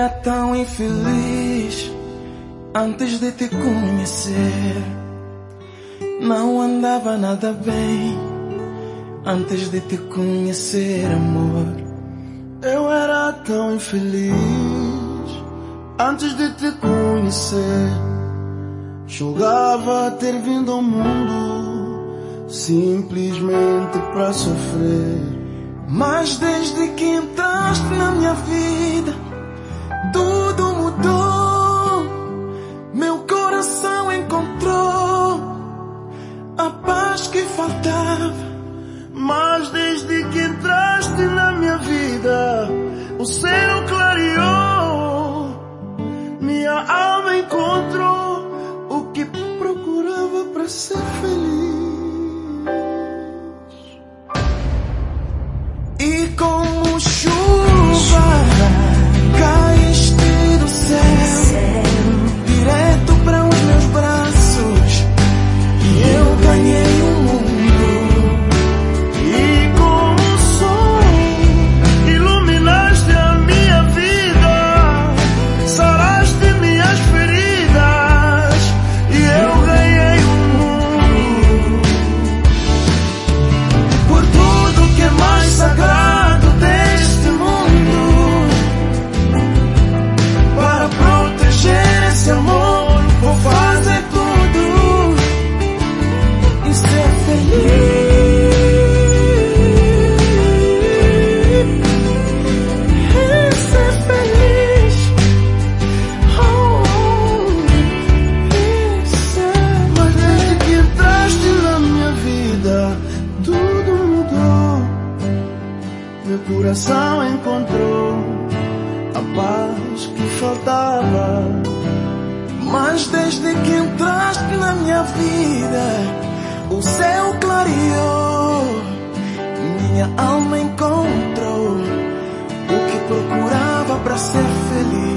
tão infeliz antes de te conhecer. Não andava nada bem antes de te conhecer, amor. Eu era tão infeliz antes de te conhecer. Julgava ter vindo ao mundo simplesmente pra sofrer. Mas desde que entraste na minha vida, tudo mudou. Meu coração encontrou a paz que faltava. Mas desde que entraste na minha vida, o céu clareou. Minha alma encontrou o que procurava pra ser feliz. E como chuva caíste do céu direto para os meus braços, e eu ganhei o mundo. E como o sol iluminaste a minha vida, saraste minhas feridas, e eu ganhei o mundo. Por tudo que é mais sagrado deste mundo, para proteger esse amor, vou fazer tudo e ser feliz. E ser feliz. E ser Mas desde que entraste na minha vida, tudo mudou. Meu coração encontrou a paz que faltava. Mas desde que entraste na minha vida, o céu clareou. Minha alma encontrou o que procurava para ser feliz.